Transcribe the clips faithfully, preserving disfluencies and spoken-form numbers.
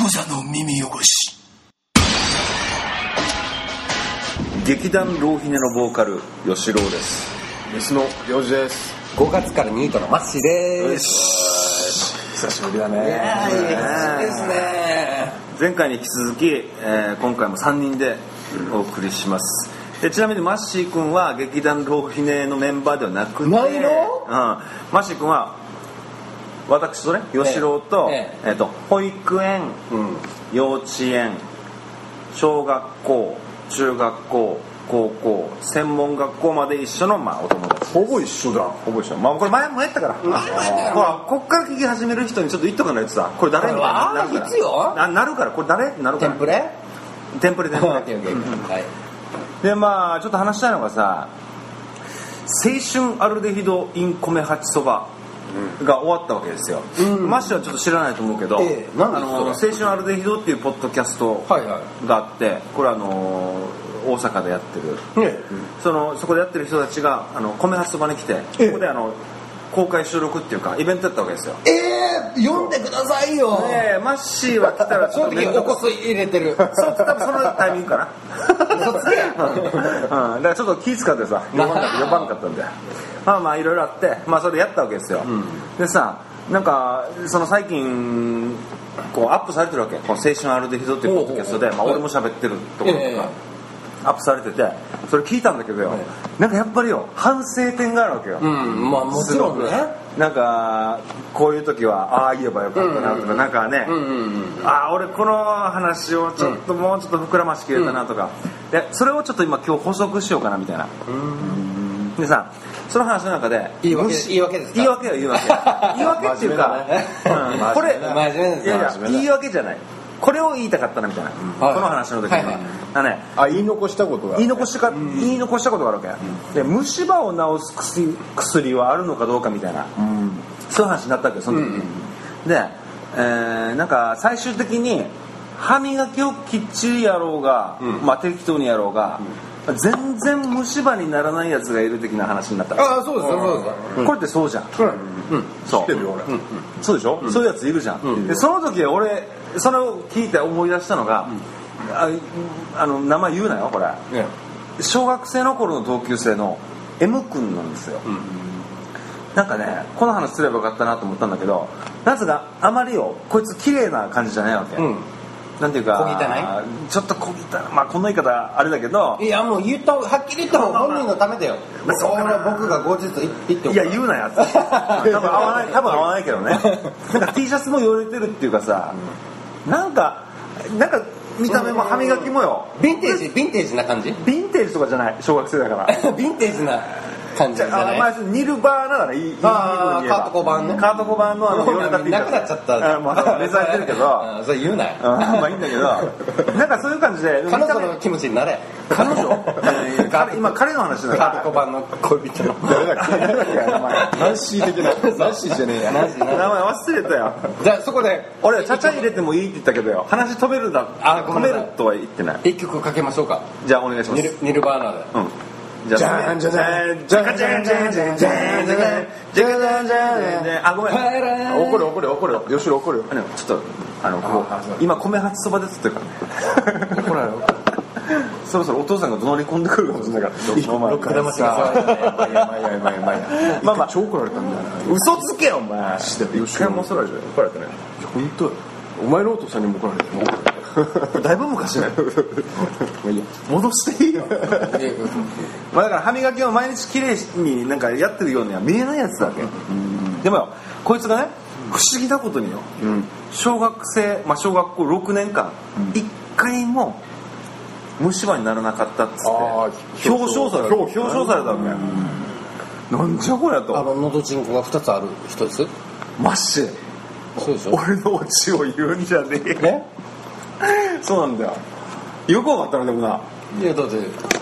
無座の耳汚し。 劇団ローヒネのボーカル吉郎です。 メスのヨウジです。 ごがつからニートのマッシーです。 久しぶりだね。 いやー、いいですね。 前回に引き続き、えー、今回もさんにんでお送りします。でちなみにマッシー君は劇団ローヒネのメンバーではなくて、 ないの？ うん、マッシー君は私とね、吉郎と、えええー、と保育園、うん、幼稚園、小学校、中学校、高校、専門学校まで一緒の、まあ、お友達。 ほぼ一緒だ。 ほぼ一緒。まあこれ前もやったから。前もやったから。ほら、こっから聞き始める人にちょっと言っとかないとさ、これ誰になるから。 必要？ な, なるから、これ誰ってなるから。 テンプレ？ テンプレテンプレ。 はい。 でまあちょっと話したいのがさ、青春アルデヒドイン米八そばが終わったわけですよ。うん、マッシュはちょっと知らないと思うけど、えー、あの青春アルデヒドっていうポッドキャストがあって、これあの大阪でやってる、えー、そのそこでやってる人たちがあの米八そばに来て、えー、ここであの公開収録っていうかイベントやったわけですよ。 えー、読んでくださいよ。 ねえ、マッシーは来たらその時おこす入れてる。 そう、多分そのタイミングかな。そっちや。うん、だからちょっと気使ってさ、呼ばんかった呼ばんかったんで、まあまあいろいろあって、まあそれやったわけですよ。うん、でさ、なんかその最近こうアップされてるわけ。この青春アルデヒドっていうポッドキャストで、まあ俺も喋ってるところとか。えーアップされてて、それ聞いたんだけどよ、はい、なんかやっぱりよ反省点があるわけよ。 うん、まあもちろんね。 なんかこういう時はああ言えばよかったなとか、うんうん、なんかね、うんうんうん、ああ俺この話をちょっと、うん、もうちょっと膨らましきれたなとか、うん、でそれをちょっと今今日補足しようかなみたいな。うんでさ、その話の中で言い訳言い訳ですか？ 言い訳よ言い訳言い訳っていうか、ね、うん、これ真面目ですね。 いやいや言い訳じゃない。これを言いたかったなみたいな、うん、この話の時には、はいはいあね、 あ言い残したことが言い残しか、うん、言い残したことがあるわけ、うん、で虫歯を治す 薬, 薬はあるのかどうかみたいな、うん、そういう話になったわけよその時に、うん、で、えー、なんか最終的に歯磨きをきっちりやろうが、うんまあ、適当にやろうが、うん、全然虫歯にならないやつがいる的な話になったわけ。 ああそうですそうです、 うん、これってそうじゃん、うんうん、そう知ってるよ俺、うん、そうでしょ、うん、そういうやついるじゃん、うん、でその時俺それを聞いて思い出したのが、うん、あ, あの名前言うなよこれ、ね、小学生の頃の同級生の M 君なんですよ、うん、なんかねこの話すればよかったなと思ったんだけどなぜかあまりよこいつ綺麗な感じじゃないわけ、うんなんていうか小汚いちょっと小汚いまあこの言い方あれだけどいやもう言ったはっきり言った方が本人のためだよ。それは僕が後日言っておく。 いや言うなやつ多分合わない多分合わないけどねなんか T シャツも言われてるっていうかさ、うん、なんかなんか見た目も歯磨きもよヴィンテージヴィンテージな感じヴィンテージとかじゃない小学生だからヴィンテージな感じじゃない。 あまあニルバーナだね。いいあカートコバンね。 カートコバンのあのなくなっちゃった。 まあ目指してるけど。 それ言うなよ。 まあいいんだけど。なんかそういう感じで。 彼女の気持ちになれ。 彼女？今彼の話だ。 カートコバンの恋人の。 誰だっけ？誰だっけ名前。 ナンシー的な。ナンシーじゃねえや。 名前忘れたよ。 じゃあそこで俺はちゃちゃ入れてもいいって言ったけどよ。話止めるだ。止めるとは言ってない。 一曲かけましょうか。 じゃあお願いします。 ニルバーナで。 うん。じゃあじゃじゃんじゃじゃんじゃんじゃんじゃんじゃんじゃんじゃんじゃんじゃんあごめん怒る怒る怒るよよし怒るよちょっとあの今米八そばでつってるからね怒られるそろそろお父さんが怒鳴り込んでくるかもしれないからお前ロック玉しがさやばいやばいやばいまあまあ超怒られたんだよ嘘つけよお前一回も怒られてない本当お前のお父さんにも怒られてるだいぶ昔ね戻していいよまあだから歯磨きを毎日きれいになんかやってるようには見えないやつだけ、うん、でもよこいつがね不思議なことによ、うん、小学生、まあ、小学校ろくねんかんいっかいも虫歯にならなかったっつって表彰された表彰されたわけ、うん、なんじゃこりゃとあののどちんこがふたつある人ですマッシュそうでしょ俺のオチを言うんじゃねえよそうなんだよよくわかったのでもないやだって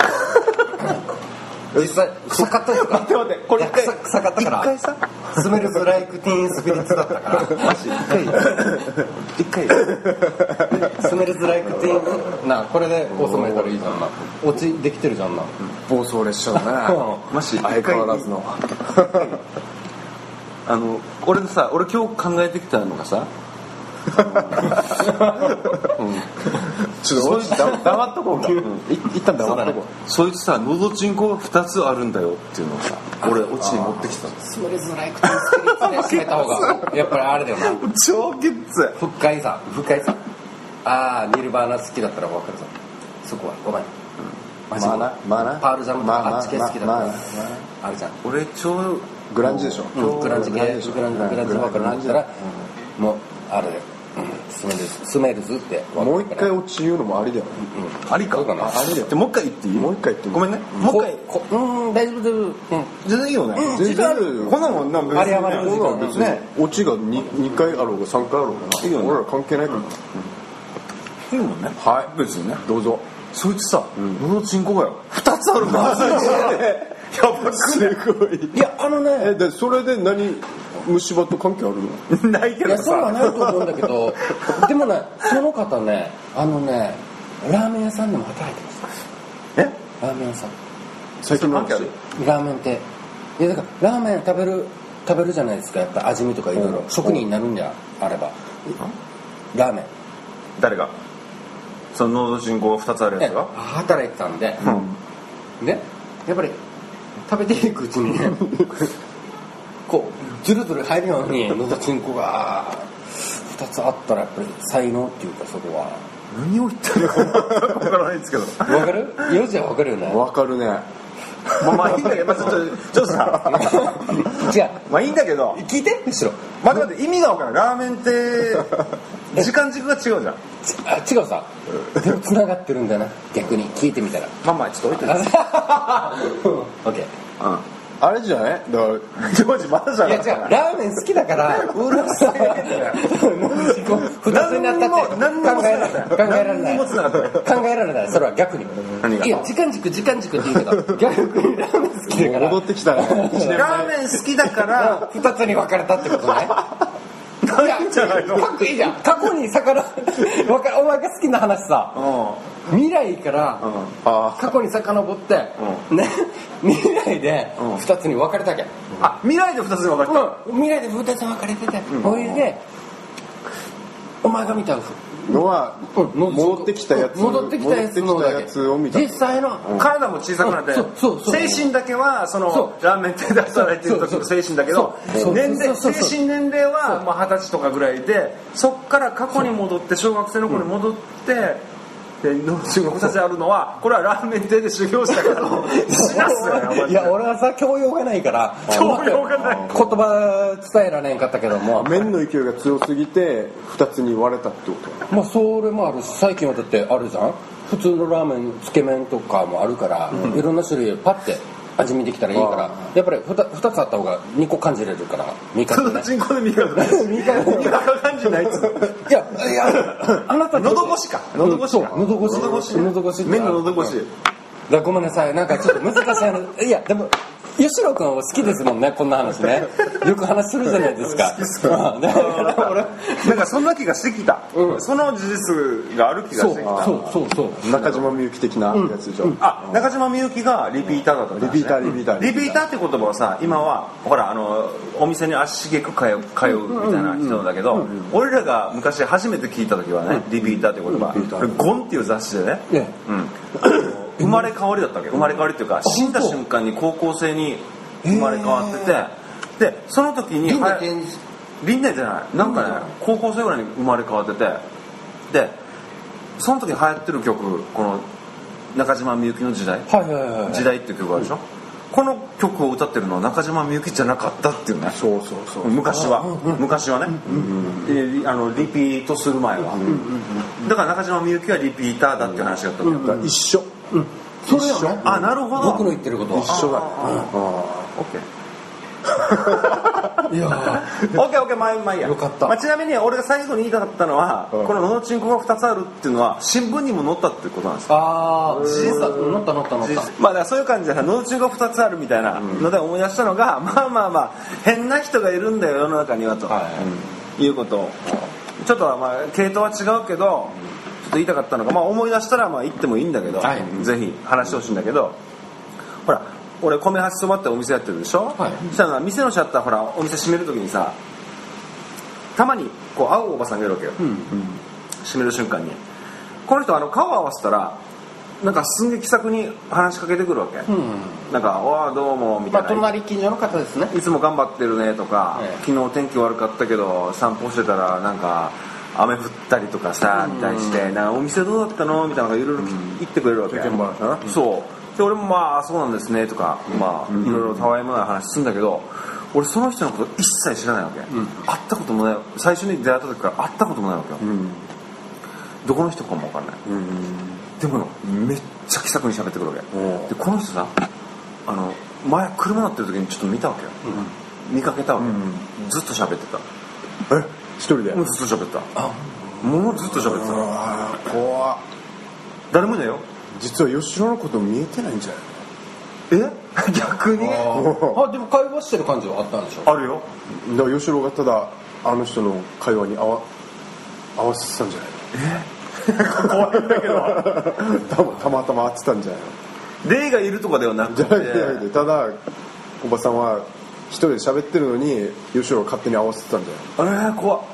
実際臭かったですか待って待ってこれ一回臭かったから一回さスメルズライクティーンスピリッツだったからマジ一回一回スメルズライクティーンなこれで収めたらいいじゃんな落ちできてるじゃんな暴走列車だねマジ相変わらずのあの俺さ俺今日考えてきたのがさちょっと落ち黙黙っとこうか、うん、い一旦黙っとこう。 そいつさのどちんこがふたつあるんだよっていうのをさ俺オチに持ってきたの。 スメルズライクティースピリッツで締めた方がやっぱりあれだよな。 超ゲッツ深いさ深いさ。ああニルバーナ好きだったら分かるぞ。そこはごめん。 まあなまあなパールジャムとかあっち系好きだったら、 まあまあまああるじゃん。 俺超グランジでしょ、 うん、グランジ系グランジグランジ分かるなったらもうあれでスメルズスメルズってもう一回落ち言うのもありだよね、 ありかそうかな。 ありだよ。 でもう一回言っていい？ もう一回言ってみごめんねもう一回ここうん大丈夫大丈夫。うん全然いいよね全然あるよ。 こんなもんなんあれ余るこんなの別にねオチが 2, 二回あろうがさんかいあろうがいいよね俺ら関係ないから、 いいもんねはい別にねどうぞ。 そいつさのどちんこがよふたつあるんだやばくすごい。 いやあのねえでそれで何虫歯と関係あるの？ ないけどいやそうはさないと思うんだけどでもねその方ねあのねラーメン屋さんでも働いてました。 えラーメン屋さん最近の話関係あるラーメンっていやだからラーメン食べる食べるじゃないですかやっぱ味見とかいろいろ職人になるんじゃあればラーメン誰がそののどちんこふたつあるやつが働いてたんで、 うんねやっぱり食べていくうちにねこうズルズル入るようにのどちんこがふたつあったらやっぱり才能っていうかそこは何を言ってるのか分からないんですけどわかる？よじはわかるよね。 わかるね。 まあまあいいんだけど、まあ、ちょっとちょっとさ違うまあいいんだけど聞いてむしろ待って待って意味が分からないラーメンって時間軸が違うじゃんあ違うさでも繋がってるんだな逆に聞いてみたらまあまあちょっと置いてるオッケーうんあれじゃないだからジョージまだじゃんいや違うラーメン好きだからうるさいふたつになったって何にも考えられない考えられない何にもつながってない考えられないそれは逆に何がいや時間軸時間軸って言うけど逆にラーメン好きだから戻ってきたね。 ラーメン好きだからふたつに分かれたってことねいやじゃないのかっこいいじゃん過去に逆らわかお前が好きな話さう未来からあ過去に遡って、ね、未来でうんふたつに分かれたけん、 んあ未来でふたつに分かれたうん、未来でふたつに分かれてて、それでお前が見たのはうん戻ってきたやつ戻ってきたやつのだけ戻ってきたやつを見た。 実際の、 体も小さくなってうんそうそうそう精神だけはそのそうラーメン店で働いてる時の精神だけどそう年齢そうそうそう精神年齢はまあ二十歳とかぐらいでそっから過去に戻って小学生の頃に戻ってでの中国たちあるのはこれはラーメン店で修行したけどしなすよマジでいや俺はさ教養がないから教養がない言葉伝えられんかったけども麺の勢いが強すぎて二つに割れたってこと。 まあそれもあるし最近はだってあるじゃん普通のラーメンつけ麺とかもあるから、いろんな種類パッて味見できたらいいからやっぱり 2, 2つあった方がにこ感じれるから味覚ね人口で味覚味覚感じないっつういやいやあなた喉越しか喉越しか喉越し喉越し喉越し麺の喉越しだごめんなさいなんかちょっと難しい話いやでも吉郎君は好きですもんねこんな話ねよく話するじゃないですかうんだから俺なんかそんな気がしてきた、 うんその事実がある気がそうしてきたそうそうそう中島みゆき的なやつでしょ。 あ中島みゆきがリピーターだったんだねリピーターリピーターリピーターって言葉はさ今はほらあのお店に足しげく通う通うみたいな人だけど俺らが昔初めて聞いた時はねリピーターって言葉リピーターこれゴンっていう雑誌でねねうん生まれ変わりだったわけ生まれ変わりっていうか死んだ瞬間に高校生に生まれ変わっててでその時に輪廻は転輪廻じゃないなんかね高校生ぐらいに生まれ変わっててでその時に流行ってる曲この中島みゆきの時代はいはいはい時代っていう曲があるでしょこの曲を歌ってるのは中島みゆきじゃなかったっていうねそうそうそう。 昔は昔はねであのリピートする前はだから中島みゆきはリピーターだっていう話があったんだよだから一緒。 それよねあなるほど僕の言ってることは一緒だ。 オッケーいやオッケーオッケーまあまあいいやよかったまあ、ちなみに俺が最後に言いたかったのは、 うんこののどちんこがふたつあるっていうのは新聞にも載ったっていうことなんですよああ事実だ乗った乗った乗ったまあだからそういう感じでのどちんこがふたつあるみたいなので思い出したのが、まあまあまあ変な人がいるんだよ世の中にはと、い、うことをちょっとまあ系統は違うけどちょっと言いたかったのが、まあ、思い出したらまあ言ってもいいんだけど、 はいぜひ話してほしいんだけどほら俺米八そばってお店やってるでしょ、 はいそしたら店のシャッターほらお店閉めるときにさたまにこう会うおばさんがいるわけよ、 閉める瞬間にこの人あの顔合わせたらなんかすんげえ気さくに話しかけてくるわけ、うん、なんか「おーどうも」みたいな、 まあ、隣近所の方ですね。 いつも頑張ってるねとか、ええ、昨日天気悪かったけど散歩してたらなんか雨降ったりとかさ、みたいにしてなんかお店どうだったのみたいなのがいろいろ言ってくれるわけ、うん、そうで俺もまあそうなんですねとか、うん、まあいろいろたわいもない話するんだけど俺その人のこと一切知らないわけ、うん、会ったこともない最初に出会った時から会ったこともないわけよ、うん、どこの人かも分かんない、うん、でもめっちゃ気さくに喋ってくるわけでこの人さあの前車乗ってる時にちょっと見たわけよ、うん、見かけたわけ、うん、ずっと喋ってたえ一人でもうずっと喋ったあもうずっと喋ってたあ怖っ誰もいないよ実は吉野のこと見えてないんじゃないえ逆にあでも会話してる感じはあったんでしょあるよだから吉野がただあの人の会話に合わ合わせてたんじゃないえ怖いんだけどた, たまたま会ってたんじゃないの霊がいるとかではなくてただおばさんは一人で喋ってるのに吉野が勝手に合わせてたんじゃないえー、怖っ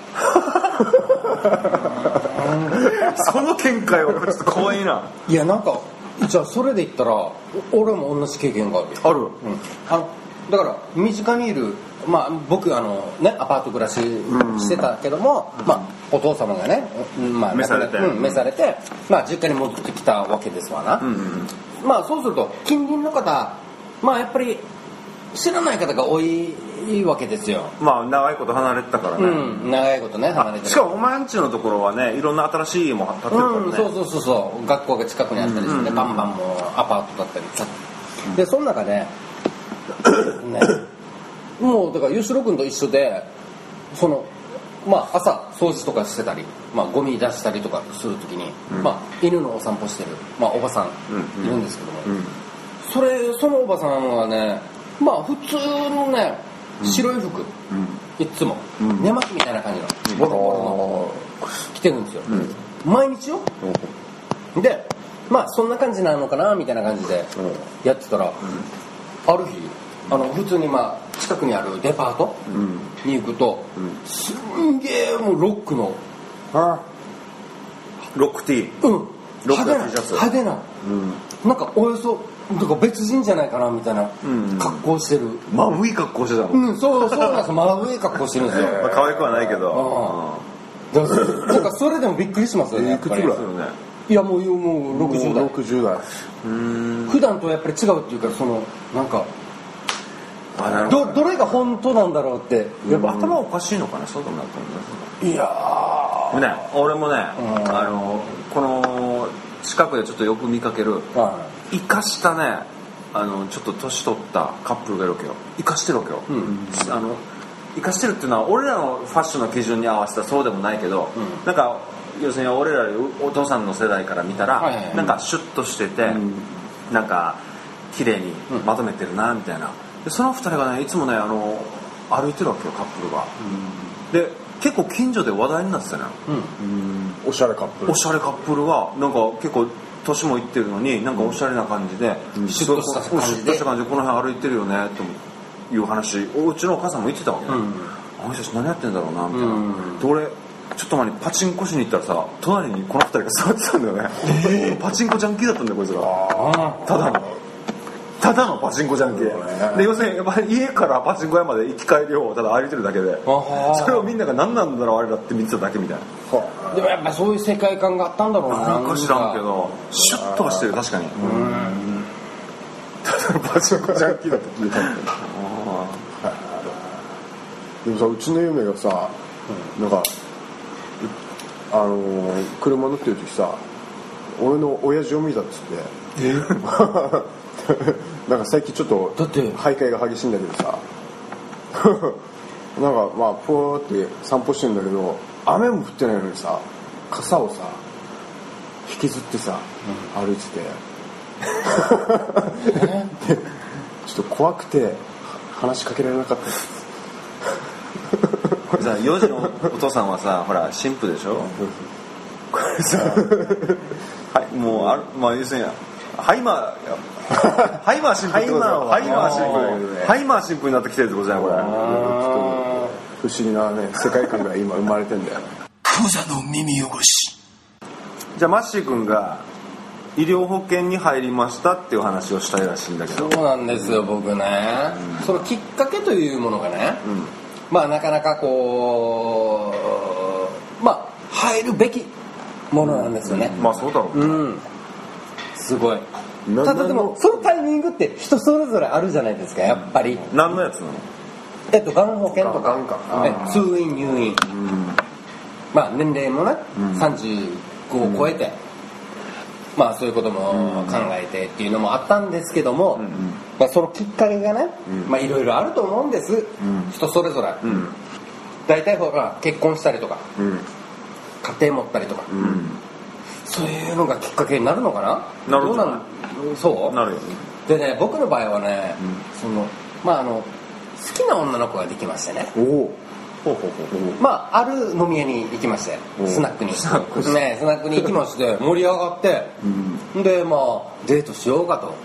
その見解はちょっと怖いないやなんかじゃあそれで言ったら俺も同じ経験があるある、 うん、あのだから身近にいる、まあ、僕あの、ね、アパート暮らししてたけども、うんまあ、お父様がね、まあ、 召されて、 うん、召されて、まあ、実家に戻ってきたわけですわな、うんうん、まあそうすると近隣の方まあやっぱり知らない方が多いわけですよ。 まあ長いこと離れてたからね、 うん、長いことね離れてしかもお前んちのところはねいろんな新しい家も建ってるからね、うん、 そうそうそうそう学校が近くにあったりして、ねうんうん、看板もアパートだったりさ、うん、でその中で、ね、もうだから吉野君と一緒でそのまあ朝掃除とかしてたり、まあ、ゴミ出したりとかするときに、うんまあ、犬のお散歩してる、まあ、おばさんいるんですけども、うんうん、それそのおばさんはねまあ普通のね白い服、うん、いつも、うん、寝巻きみたいな感じのボロボロの着てるんですよ、うん、毎日よ、うん、でまあそんな感じなのかなみたいな感じでやってたら、うん、ある日あの普通にまあ近くにあるデパートに行くと、うん、すんげえもうロックのロック T うん派手な派手な、うん、なんかおよそなんか別人じゃないかなみたいな格好してる、うん、 真上格好してたのうんそうそうなんです真上格好してるんですよまあ可愛くはないけどだからなんかそれでもびっくりしますよねいくつぐらいいやもうもうろくじゅう代ろくじゅう代うん普段とやっぱり違うっていうかそのなんかど, どれが本当なんだろうってやっぱ頭おかしいのかなそうでもなくていやー、ね、俺もねあのこの近くでちょっとよく見かける生かしたねあのちょっと年取ったカップルがいるわけよ生かしてるわけよ、うん、あの生かしてるっていうのは俺らのファッションの基準に合わせたらそうでもないけど、うん、なんか要するに俺らお父さんの世代から見たら、はいはいはい、なんかシュッとしてて、うん、なんか綺麗にまとめてるなみたいなでその二人がねいつもねあの歩いてるわけよカップルが、うん、で結構近所で話題になってたのよ、うん、 おしゃれカップルおしゃれカップルがなんか結構年もいってるのになんかおしゃれな感じで、 うん、シュッとした感じでこの辺歩いてるよねという話うちのお母さんも言ってたわけね、うん、あの人たち何やってんだろうなみたいな、うん、で俺ちょっと前にパチンコしに行ったらさ隣にこの二人が座ってたんだよね、えー、パチンコジャンキーだったんだよこいつがただのただのパチンコジャンキーで要するにやっぱり家からパチンコ屋まで行き帰りをただ歩いてるだけでそれをみんなが何なんだろうあれだって見てただけみたいなでもやっぱそういう世界観があったんだろうななんか知らんけどシュッとはしてる確かにうんただのパチンコジャンキーだって聞いたんだけどでもさうちの嫁がさなんかあのー、車乗ってる時さ俺の親父を見たっつってえなんか最近ちょっと徘徊が激しいんだけどさなんかまあプーって散歩してるんだけど雨も降ってないのにさ傘をさ引きずってさ、うん、歩いててでちょっと怖くて話しかけられなかったですさよじのお父さんはさほら神父でしょこれさはいもうあるまあ要するにハイマーハイマー神父ってことだよハイマー神父ハイマー神父になってきてるってことじゃないこれ不思議なね世界観が今生まれてんだよクザの耳汚しじゃあマッシー君が医療保険に入りましたっていう話をしたいらしいんだけど。 そうなんですよ僕ね、うん、そのきっかけというものがね、うん、まあなかなかこうまあ入るべきものなんですよね、 うん、まあそうだろう、 うん、すごい。ただでもそのタイミングって人それぞれあるじゃないですかやっぱり。 何のやつなの？ えっとがん保険とか通院入院、うん、まあ年齢もね、うん、さんじゅうごを超えて、うん、まあそういうことも考えてっていうのもあったんですけども、うん、まあ、そのきっかけがね、うん、まあいろいろあると思うんです、うん、人それぞれ、うん、大体ほら結婚したりとか、うん、家庭持ったりとか、うん、そういうのがきっかけになるのかな。 なるほど。 どうなんそうなるよね。 でね僕の場合はね、うん、そのまああの好きな女の子ができましてね。おお。ほうほうほう。まあある飲み屋に行きまして、スナックに。スナックね、スナックに行きまして盛り上がって、うん、でまあデートしようかと。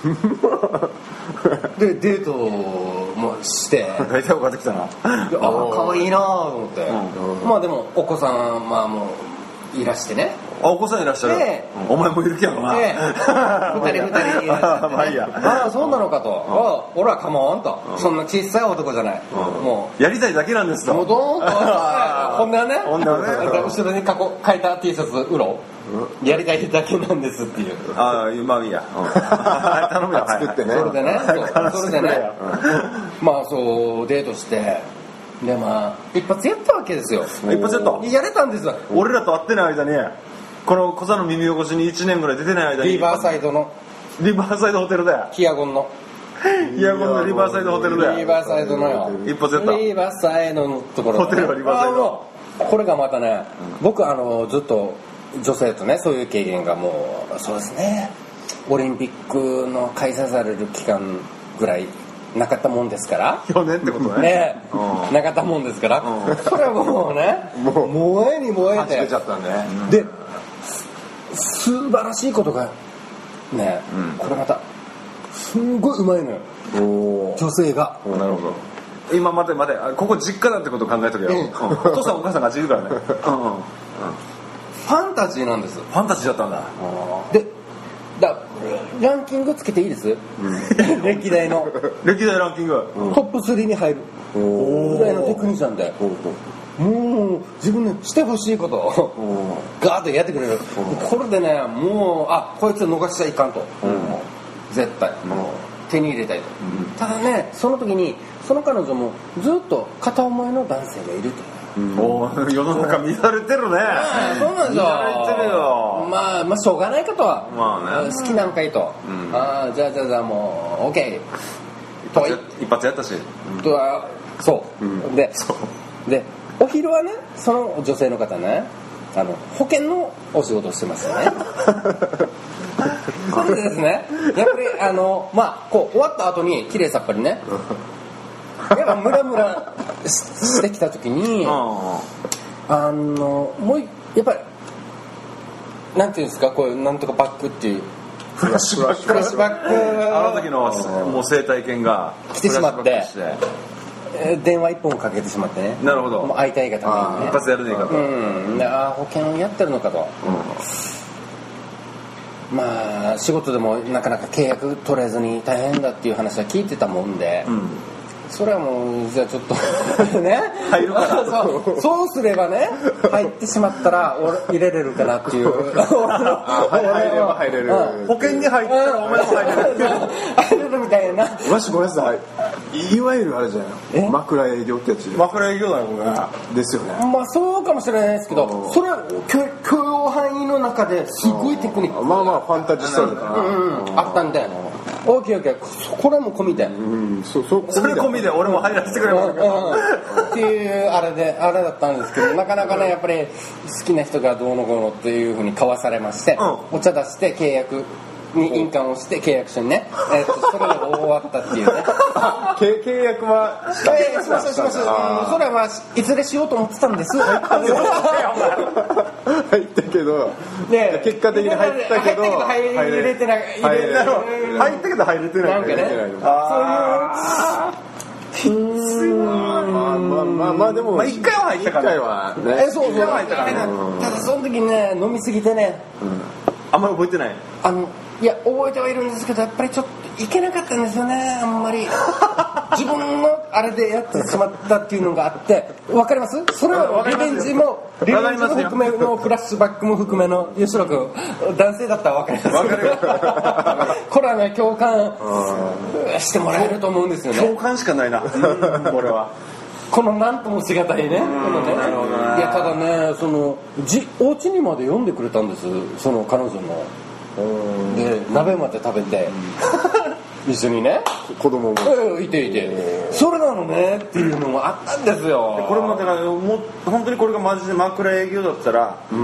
でデートもして。 大体分かってきたな。あ可愛いなと思って。うん、まあでもお子さんまあもういらしてね。 あ、お子さんいらっしゃる、えー、お前もいるけどな、えー、二人二人いらっしゃって、ね、 まあいいや。 ああそうなのかと、うん、あ俺はカモンと、うん、そんな小さい男じゃない、うん、もうやりたいだけなんですともうドーンとほんでねほんでね後ろに過去書いた T シャツ売ろう、うん、やりたいだけなんですっていう。 ああまあいいや、うん、頼むよ作ってね、 それでねそれでねまあそうデートしてでまあ一発やったわけですよ。 一発やったやれたんですよ。 俺らと会ってない間にこの小座の耳汚しにいちねんぐらい出てない間にリバーサイドのリバーサイドホテルだよ。 ヒアゴンのヒアゴンのリバーサイドホテルだよ。 リバーサイドのよ一発やった。 リバーサイドのところ、ね、 ホテルはリバーサイド。 これがまたね、うん、僕あのずっと女性とねそういう経験がもうそうですねオリンピックの開催される期間ぐらいなかったもんですからよねんってことねね、うん、なかったもんですから、うん、それはもうねもう燃えに燃えて出ちゃったんで、 うん、で素晴らしいことがね、うん、これまたすんごいうまいのよ女性が。 なるほど。今待て待てここ実家だってことを考えとけよ、うん、お父さんお母さんがいるからね、うんうん、ファンタジーなんです。 ファンタジーだったんだ。 でだランキングつけていいです、うん、歴代の歴代ランキング、 うん、トップスリーに入るぐらいのテクニシャンでもう自分にしてほしいことをガーッとやってくれる。これでねもうあこいつ逃しちゃいかんと、うん、絶対もう手に入れたいと、うん、ただねその時にその彼女もずっと片思いの男性がいると。 うん、お世の中乱れてるね。 そうなんですよ。 乱れてるよ。 まあまあしょうがないかとは、 まあね、 好きなんかいと、うん、あじゃあじゃあじゃあもう OK 一発や一発やったし、 うん、とはそう、うん、でそうでお昼はねその女性の方ねあの保険のお仕事をしてますよね。それでですねやっぱりあのまあこう終わった後に綺麗さっぱりねやっぱムラムラしてきた時にあのもうやっぱりなんていうんですかこういうなんとかバックっていうフラッシュバックフラッシュバックあの時のもう生態犬が来てしまって電話一本かけてしまってね。 なるほど。 もう会いたいがためにね一発やるねえかと、 うん、あ保険をやってるのかと、うん、まあ仕事でもなかなか契約取れずに大変だっていう話は聞いてたもんで、うんそれはもうじゃあちょっとね入るからそうそうすればね入ってしまったら俺入れれるかなっていうあ入れれば入れる、うん、保険に入ったらお前も入れる入れるみたいな。 わしごめんなさいいわゆるあれじゃない枕営業ってやつ枕営業だよこれですよね。 まあそうかもしれないですけどそれは許容範囲の中ですごいテクニックまあまあファンタジストだから、 うんうん、あったんでオーケーオーケーこれはもう込みで、うん、 そ, そ, それ込みで俺も入らせてくればいいか、うんうん、 っていうあれであれだったんですけどなかなかねやっぱり好きな人がどうのこうのっていうふうに交わされまして、うん、お茶出して契約に印鑑をして契約書にね、えー、とそれが終わったっていうね契約はした、 えー、しましたしました、うん、それはまあいずれしようと思ってたんです入ったけど、ね、結果的に入ったけど入れてない入ったけど入れてないなんかねそういうまあまあまあまあでもまあ一回は入ったから一回はねえそうそう一回は入ったからねただその時ね飲みすぎてね、 あんまり覚えてないあのいや覚えてはいるんですけどやっぱりちょっといけなかったんですよねあんまり自分のあれでやってしまったっていうのがあってわかりますそれはリベンジもリベンジも含めのフラッシュバックも含めの吉野君男性だったらわかりますわかるよこれはね共感してもらえると思うんですよね共感しかないなこれはこの何ともしがたいねこのねなるほどねいやただねそのじお家にまで呼んでくれたんですその彼女ので鍋まで食べて一緒にね子供もうんいていてそれなのねっていうのもあったんですよこれもだからもう本当にこれがマジで枕営業だったら、うん、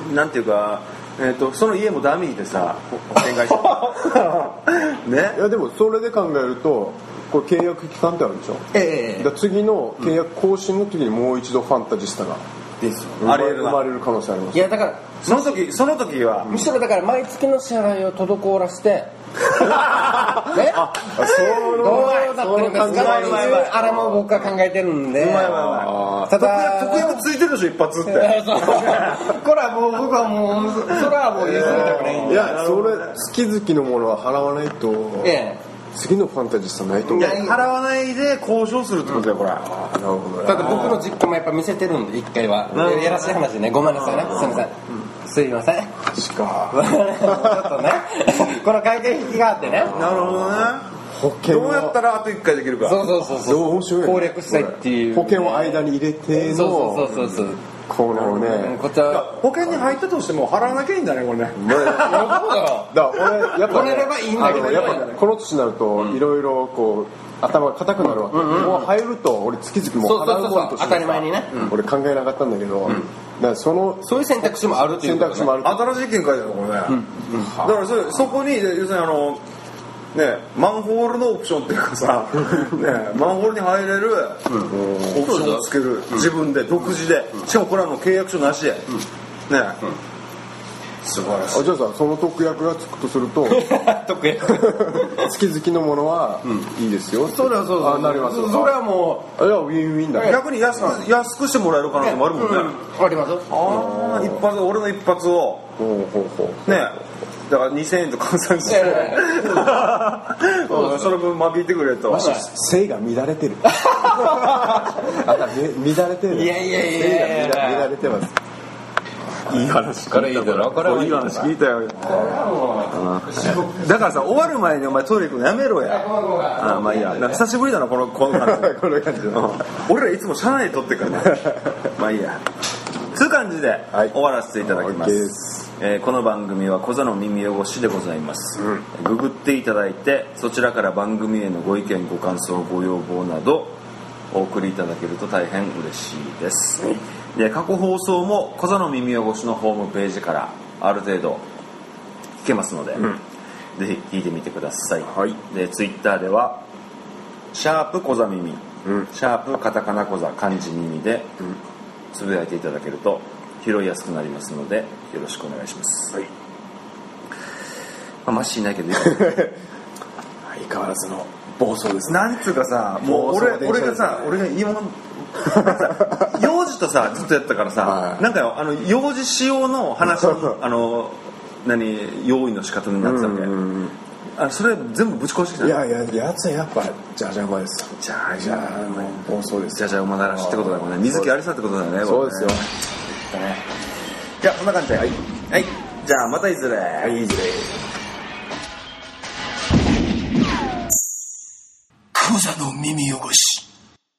なんていうか、えー、とその家もダミーでさ保険会社ねいやでもそれで考えるとこれ契約期間ってあるでしょ、 ええだ次の契約更新の時にもう一度ファンタジスタがです生まれありえるな生まれる可能性ありますいやだからその時その時はむしろだから毎月の支払いを滞らしてねあそどうなってるんですかっていうあれも僕は考えてるんでうまいうまいうまいただ特約ついてるでしょ一発ってえーそうこれはもう僕はもうそれはもう譲りたくないんでいやそれ月々のものは払わないと、 ええ次のファンタジスタないと思ういや払わないで交渉するってことだよこれあなるほどねだって僕の実家もやっぱ見せてるんで一回はやらしい話ねごめんなさいねすいません、すいませんしかちょっとねこの会計引きがあってねなるほどね保険どうやったらあといっかいできるかそうそうそうそう面白いね攻略したいっていう保険を間に入れてのそうそうそうそうこのねこっちは保険に入ったとしても払わなきゃいいんだねこれねだから俺やっぱ、 取れればいいんだけどあのやっぱこの年になるといろいろこう頭が硬くなるわけ、もう入ると俺月々もう払うもんとして当たり前にね俺考えなかったんだけど、だからそのそういう選択肢もあるっていう選択肢もある新しい見解だよこれね、だからそれそこに要するにあのねマンホールのオプションっていうかさ、ね、マンホールに入れるオプションをつける、自分で独自で、しかもこれはもう契約書なしで、ね、素晴らしい。 あじゃあさその特約がつくとすると特約月々のものはいいですよ、 そうだそうだあなりますそれはもうあいやウィンウィンだね逆に安く安くしてもらえる可能性もあるもんね、 うありますああ一発俺の一発をほうほうほうねだからにせんえんと換算して、うんその分間引いてくれと、 性が乱れてるあんたみ乱れてるいやいやいやいや性が乱乱れてますいい話これいいだろこれはいいい話聞いたよ、うん、だからさ終わる前にお前トイレ行くのやめろやあまあいいやなんか久しぶりだなこのこの感じこの感じで、 うん俺らいつも車内で撮ってるからねまあいいやそういう感じではい終わらせていただきます、 OK です、 えーこの番組は小座の耳汚しでございます、うん、ググっていただいてそちらから番組へのご意見ご感想ご要望などお送りいただけると大変嬉しいです、はい、で過去放送も小座の耳汚しのホームページからある程度聞けますので、うん、ぜひ聞いてみてください、はい、でツイッターではシャープ小座耳、うん、シャープカタカナ小座漢字耳で、うんつぶやいていただけると拾いやすくなりますのでよろしくお願いします、はい、まあマッシーいないけど相変わらずの暴走ですねなんつうかさもう俺俺がさ俺が今幼児とさずっとやったからさ、はい、なんかあの幼児仕様の話あの何用意の仕方になってたわけ、うんうんうんあそれ全部ぶち壊してきた。 いやいややつはやっぱじゃじゃ馬です。 じゃじゃもうそうです。 じゃじゃ馬ならしってことだもんね。水木有沙ってことだよね。 そうですよ。 じゃあこんな感じで。はい。はい。じゃあまたいずれ。 はいいずれ。 クザの耳汚し。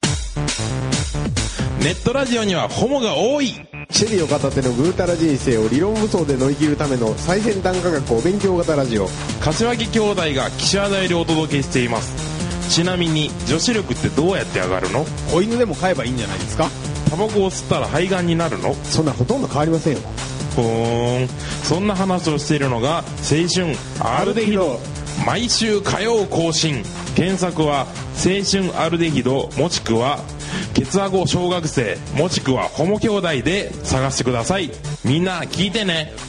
ネットラジオにはホモが多い。 シェリーを片手のぐうたら人生を理論武装で乗り切るための最先端科学お勉強型ラジオ。 柏木兄弟が岸和田よりお届けしています。ちなみに女子力ってどうやって上がるの？ 子犬でも飼えばいいんじゃないですか？ タバコを吸ったら肺がんになるの？ そんなほとんど変わりませんよ。 ふーん、そんな話をしているのが青春アルデヒド。毎週火曜更新。検索は青春アルデヒドもしくはケツアゴ小学生もしくはホモ兄弟で探してください。みんな聞いてね。